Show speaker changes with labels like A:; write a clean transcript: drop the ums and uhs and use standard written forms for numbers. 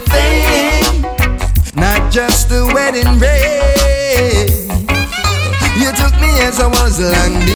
A: everything, not just the wedding ring. You took me as I was long